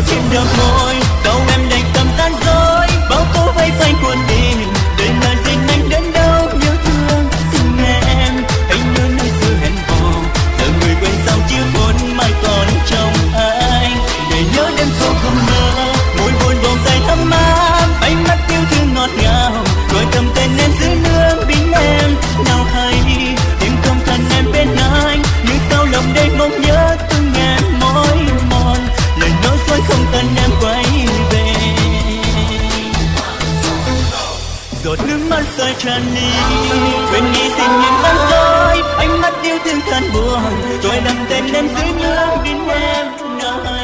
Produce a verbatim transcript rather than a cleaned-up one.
chim đầu môi câu em đầy tâm gian dối bao tố vây quanh cuốn đi đời mà xin anh đến đâu nhớ thương từng em anh nhớ nơi xưa hẹn hò giờ người quên sao chiếc hôn mai còn trong anh để nhớ đêm không không mơ môi buồn vòng tay thắm ám ánh mắt yêu thương ngọt ngào gọi thầm tên em dưới nước biến em nào hay tim không thân em bên anh như sao lòng đây mong nhớ từng em mỏi mòn lời nói dối không cần em quay về giọt nước mắt rơi tràn ly quên đi tình em gian dối ánh mắt yêu thương than buồn gọi thầm tên em dưới nước biến em nào hay